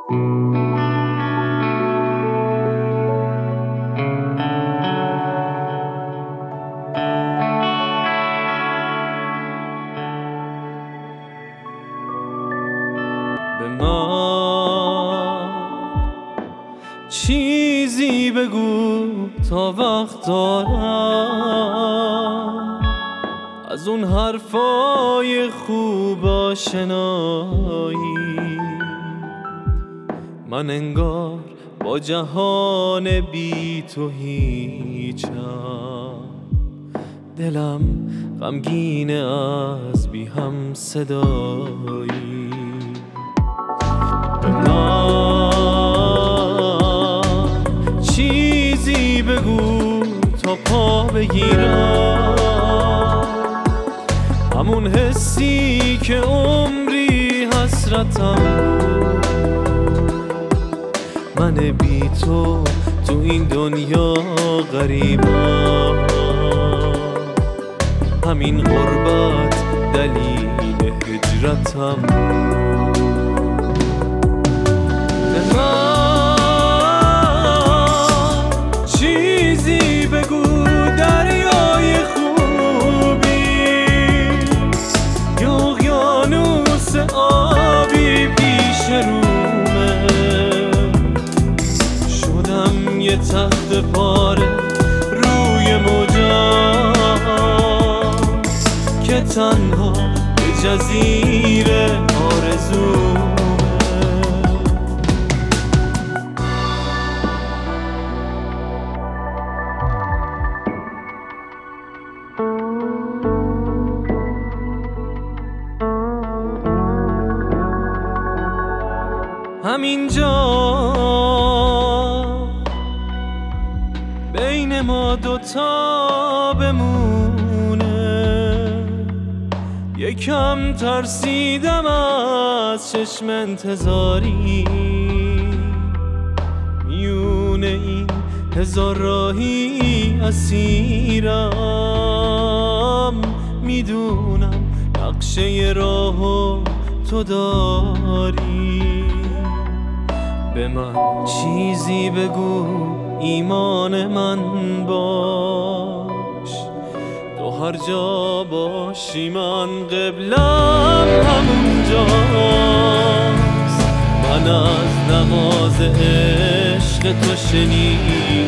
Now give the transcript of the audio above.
به من چیزی بگو تا وقت دارم، از اون حرفای خوب آشنایی. من انگار با جهان بی تو هیچم، دلم غمگینه از بی هم صدایی. به من چیزی بگو تا پا بگیرم، همون حسی که عمری حسرتم بود. من بی تو این دنیا غریبم، همین غربت دلیل هجرتم. به من چیزی بگو دریای خوبی، یا اقیانوس آبی پیش رومه. شدم یه تخت پاره روی موجا که تنها به جزیره آرزومه. همینجا بین ما دوتا بمونه، یکم ترسیدم از چشم انتظاری. میونه این هزار راهی اسیرم، میدونم نقشه راهو تو داری. به من چیزی بگو ایمان من باش، تو هر جا باشی من قبلم همونجاست. من از نماز عشق تو شنیدم